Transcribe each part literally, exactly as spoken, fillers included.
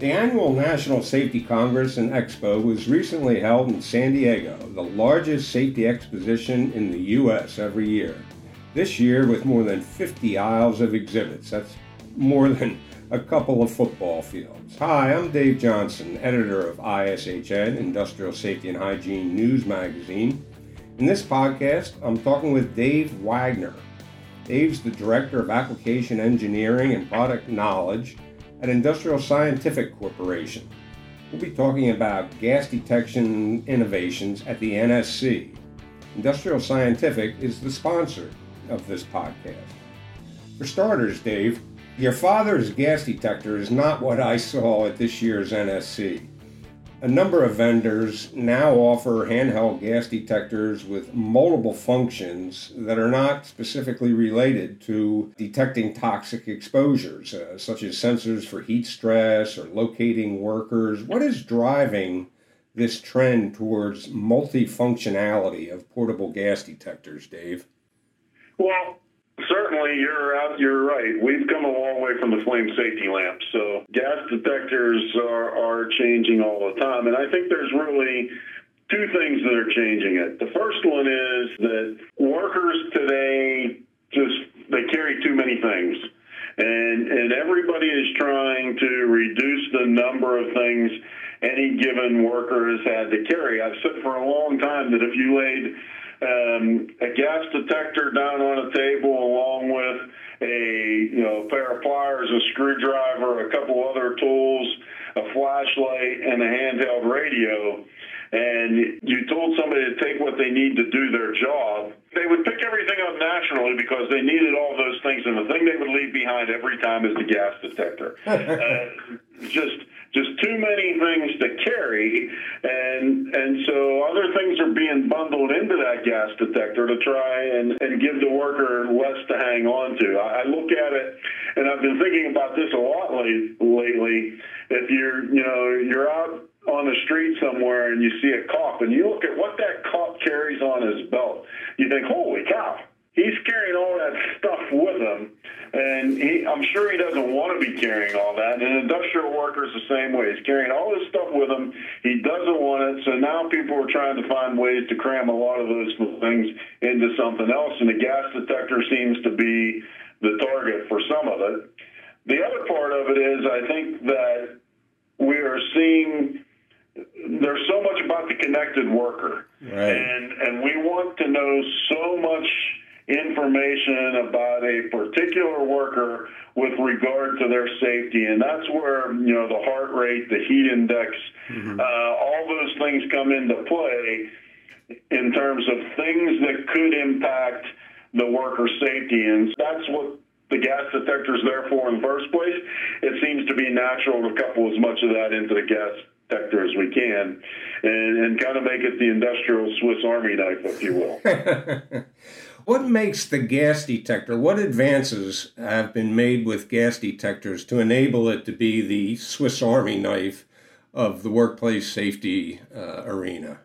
The annual National Safety Congress and Expo was recently held in San Diego, the largest safety exposition in the U S every year. This year with more than fifty aisles of exhibits. That's more than a couple of football fields. Hi, I'm Dave Johnson, editor of I S H N, Industrial Safety and Hygiene News Magazine. In this podcast, I'm talking with Dave Wagner. Dave's the Director of Application Engineering and Product Knowledge at Industrial Scientific Corporation. We'll be talking about gas detection innovations at the N S C. Industrial Scientific is the sponsor of this podcast. For starters, Dave, your father's gas detector is not what I saw at this year's N S C. A number of vendors now offer handheld gas detectors with multiple functions that are not specifically related to detecting toxic exposures, uh, such as sensors for heat stress or locating workers. What is driving this trend towards multifunctionality of portable gas detectors, Dave? Well, certainly, you're out, you're right. We've come a long way from the flame safety lamp. So gas detectors are, are changing all the time. And I think there's really two things that are changing it. The first one is that workers today just, they carry too many things. And, and everybody is trying to reduce the number of things any given worker has had to carry. I've said for a long time that if you laid Um, a gas detector down on a table along with a you know pair of pliers, a screwdriver, a couple other tools, a flashlight, and a handheld radio, and you told somebody to take what they need to do their job, they would pick everything up naturally because they needed all those things, and the thing they would leave behind every time is the gas detector. uh, just just too many things to carry, and and so other things are being bundled into that gas detector to try and, and give the worker less to hang on to. I, I look at it, and I've been thinking about this a lot late, lately. If you're, you know, you're out on the street somewhere and you see a cop, and you look at what that cop carries on his belt, you think, holy cow, he's carrying all that stuff with him. And he, I'm sure he doesn't want to be carrying all that. And an industrial worker is the same way. He's carrying all this stuff with him. He doesn't want it. So now people are trying to find ways to cram a lot of those things into something else. And the gas detector seems to be the target for some of it. The other part of it is I think that we are seeing there's so much about the connected worker. Right. And, and we want to know so much information about a particular worker with regard to their safety, and that's where you know the heart rate, the heat index, mm-hmm. uh, all those things come into play in terms of things that could impact the worker safety, and that's what the gas detector is there for in the first place. It seems to be natural to couple as much of that into the gas detector as we can, and, and kind of make it the industrial Swiss Army knife, if you will. What makes the gas detector, what advances have been made with gas detectors to enable it to be the Swiss Army knife of the workplace safety uh, arena?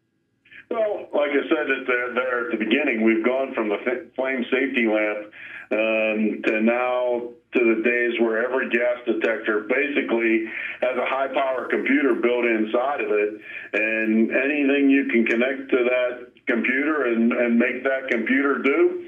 Well, like I said at the, there at the beginning, we've gone from the flame safety lamp um, to now to the days where every gas detector basically has a high-power computer built inside of it, and anything you can connect to that computer and, and make that computer do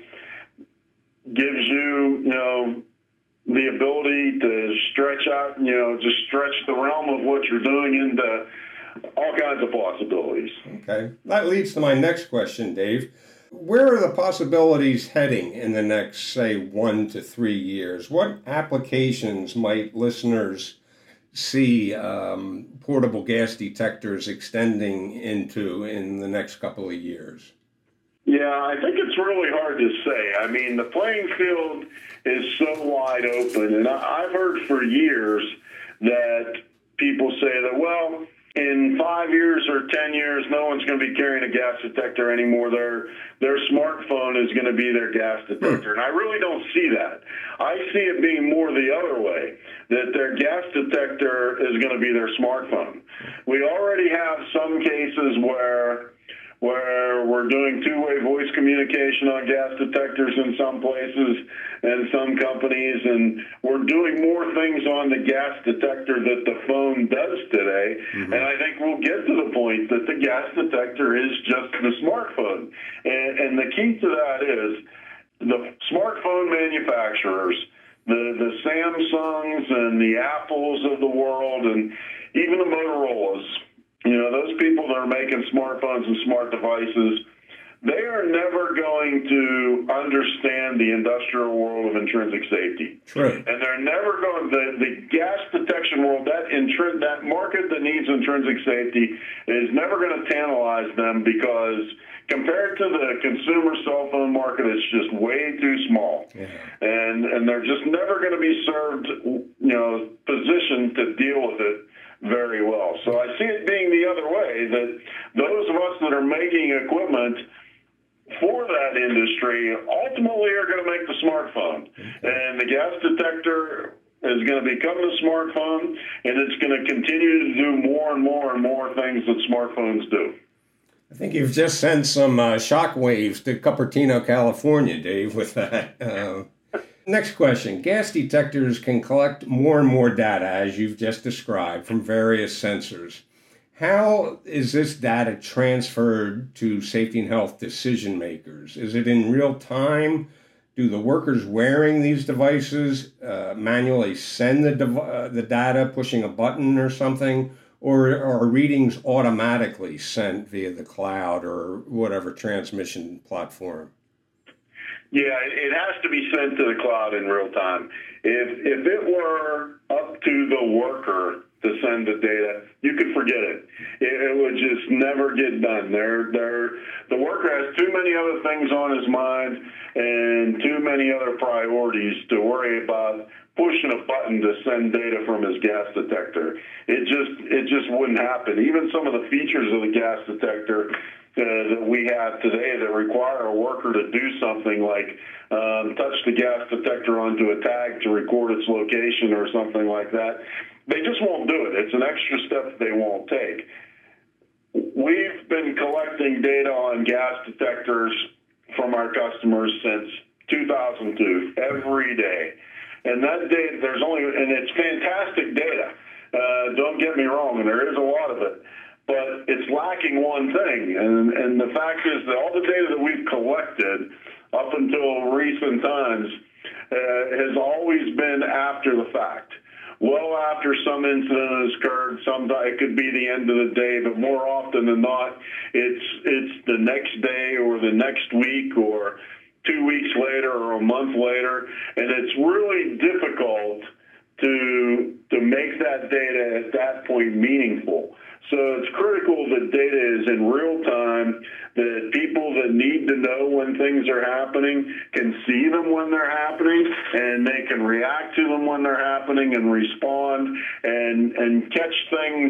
gives you, you know, the ability to stretch out, you know, just stretch the realm of what you're doing into all kinds of possibilities. Okay. That leads to my next question, Dave. Where are the possibilities heading in the next, say, one to three years? What applications might listeners see um, portable gas detectors extending into in the next couple of years? Yeah, I think it's really hard to say. I mean, the playing field is so wide open, and I've heard for years that people say that, well, in five years or ten years, no one's going to be carrying a gas detector anymore. Their their smartphone is going to be their gas detector. And I really don't see that. I see it being more the other way, that their gas detector is going to be their smartphone. We already have some cases where where we're doing two-way voice communication on gas detectors in some places and some companies, and we're doing more things on the gas detector that the phone does today. Mm-hmm. And I think we'll get to the point that the gas detector is just the smartphone. And, and the key to that is the smartphone manufacturers, the, the Samsungs and the Apples of the world, and even the Motorola's, you know, those people that are making smartphones and smart devices, they are never going to understand the industrial world of intrinsic safety. True. And they're never going, the, the gas detection world, that intri- that market that needs intrinsic safety is never going to tantalize them, because compared to the consumer cell phone market, it's just way too small. Yeah. And, and they're just never going to be served, you know, positioned to deal with it very well. So I see it being the other way, that those of us that are making equipment for that industry ultimately are going to make the smartphone. Okay. And the gas detector is going to become the smartphone, and it's going to continue to do more and more and more things that smartphones do. I think you've just sent some uh, shock waves to Cupertino, California, Dave, with that. Uh, next question. Gas detectors can collect more and more data, as you've just described, from various sensors. How is this data transferred to safety and health decision makers? Is it in real time? Do the workers wearing these devices uh, manually send the, dev- uh, the data, pushing a button or something? Or are readings automatically sent via the cloud or whatever transmission platform? Yeah, it has to be sent to the cloud in real time. If if it were up to the worker to send the data, you could forget it. It, it would just never get done. They're, they're, the worker has too many other things on his mind and too many other priorities to worry about pushing a button to send data from his gas detector. It just it just wouldn't happen. Even some of the features of the gas detector uh, that we have today that require a worker to do something like um, touch the gas detector onto a tag to record its location or something like that, they just won't do it. It's an extra step they won't take. We've been collecting data on gas detectors from our customers since two thousand two, every day. And that data, there's only, and it's fantastic data. Uh, don't get me wrong, and there is a lot of it. But it's lacking one thing, and, and the fact is that all the data that we've collected up until recent times uh, has always been after the fact. Well after some incident has occurred, sometimes it could be the end of the day, but more often than not, it's it's the next day or the next week or two weeks later or a month later, and it's really difficult to to make that data at that point meaningful. So it's critical that data is in real time, that people that need to know when things are happening can see them when they're happening, and they can react to them when they're happening and respond and and catch things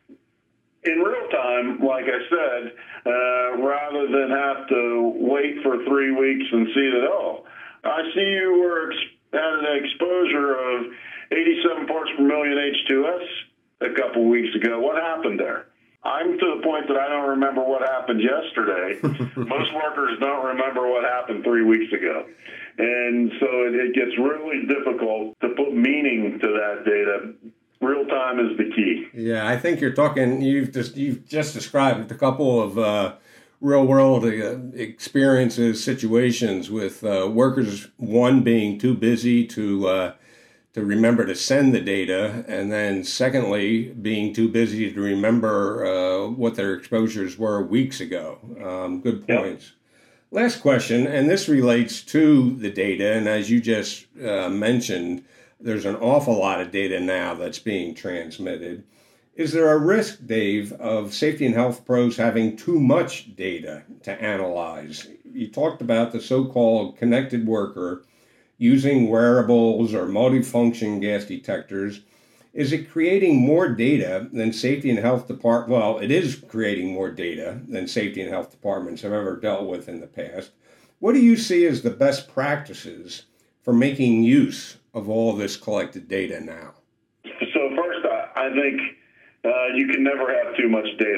in real time, like I said, uh, rather than have to wait for three weeks and see that, oh, I see you were ex- had an exposure of eighty-seven parts per million H two S a couple weeks ago. What happened there? I'm to the point that I don't remember what happened yesterday. Most workers don't remember what happened three weeks ago. And so it, it gets really difficult to put meaning to that data. Real time is the key. Yeah, I think you're talking, you've just, you've just described a couple of uh, real world uh, experiences, situations with uh, workers, one being too busy to uh, to remember to send the data, and then secondly, being too busy to remember uh, what their exposures were weeks ago. Um, good points. Yep. Last question, and this relates to the data, and as you just uh, mentioned, there's an awful lot of data now that's being transmitted. Is there a risk, Dave, of safety and health pros having too much data to analyze? You talked about the so-called connected worker using wearables or multifunction gas detectors. Is it creating more data than safety and health depart? Well, it is creating more data than safety and health departments have ever dealt with in the past. What do you see as the best practices for making use of all this collected data now? So first, I think uh, you can never have too much data.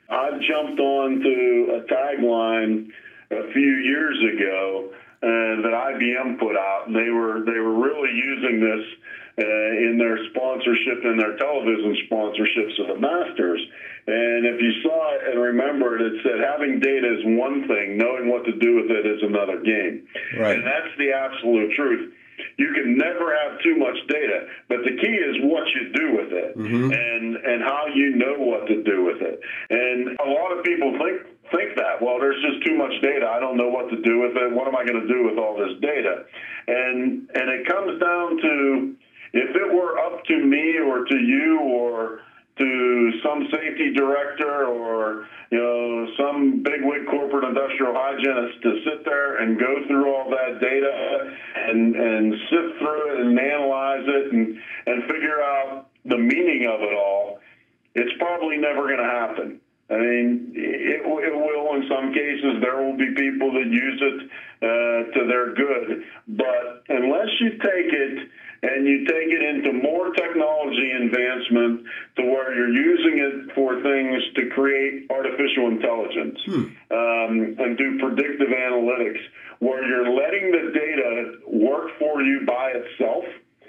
I jumped on to a tagline a few years ago uh, that I B M put out, and they were they were really using this uh, in their sponsorship, in their television sponsorships of the Masters. And if you saw it and remembered, it said having data is one thing, knowing what to do with it is another game. Right. And that's the absolute truth. You can never have too much data, but the key is what you do with it, mm-hmm. and and how you know what to do with it. And a lot of people think think that, well, there's just too much data. I don't know what to do with it. What am I going to do with all this data? And and it comes down to, if it were up to me or to you or to some safety director or, you know, some bigwig corporate industrial hygienist to sit there and go through all that data and and sift through it and analyze it and, and figure out the meaning of it all, it's probably never going to happen. I mean, it, it will in some cases. There will be people that use it uh, to their good. But unless you take it and you take it into more technology advancement to where you're using it for things to create artificial intelligence hmm. um, and do predictive analytics, where you're letting the data work for you by itself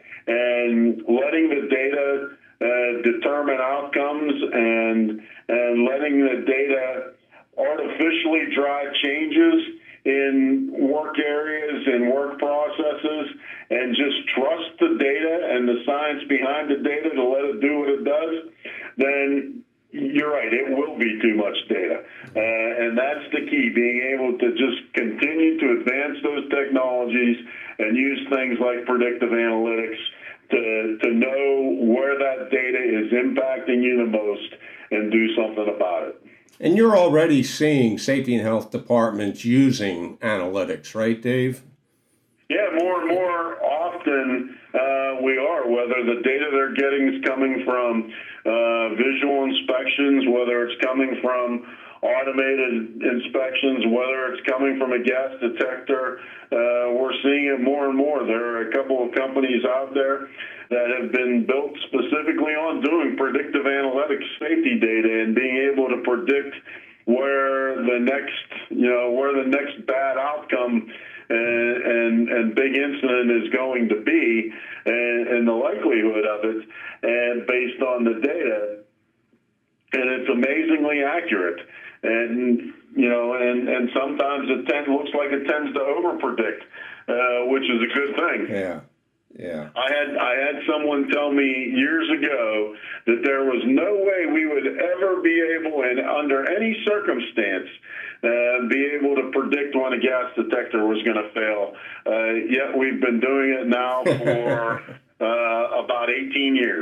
and letting the data uh, determine outcomes and and letting the data artificially drive changes in work areas and work processes, and just trust the data and the science behind the data to let it do what it does, then you're right, it will be too much data. Uh, and that's the key, being able to just continue to advance those technologies and use things like predictive analytics to, to know where that data is impacting you the most and do something about it. And you're already seeing safety and health departments using analytics, right, Dave? Yeah, more and more often uh, we are, whether the data they're getting is coming from uh, visual inspections, whether it's coming from automated inspections, whether it's coming from a gas detector. Uh, we're seeing it more and more. There are a couple of companies out there that have been built specifically on doing predictive analytics safety data and being able to predict where the next, you know, where the next bad outcome and and, and big incident is going to be, and, and the likelihood of it, and based on the data. And it's amazingly accurate. And, you know, and, and sometimes it tend, looks like it tends to overpredict, uh, which is a good thing. Yeah, yeah. I had I had someone tell me years ago that there was no way we would ever be able, and under any circumstance, uh, be able to predict when a gas detector was going to fail. Uh, yet we've been doing it now for uh, about eighteen years.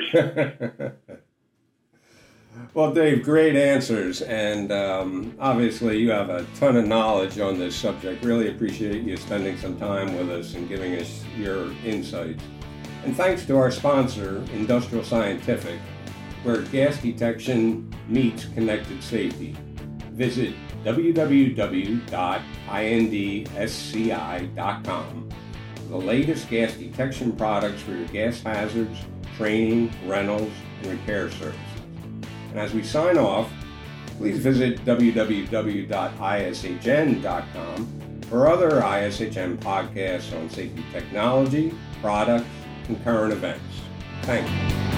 Well, Dave, great answers, and um, obviously you have a ton of knowledge on this subject. Really appreciate you spending some time with us and giving us your insights. And thanks to our sponsor, Industrial Scientific, where gas detection meets connected safety. Visit w w w dot indsci dot com for the latest gas detection products for your gas hazards, training, rentals, and repair services. And as we sign off, please visit w w w dot i s h n dot com for other I S H N podcasts on safety technology, products, and current events. Thank you.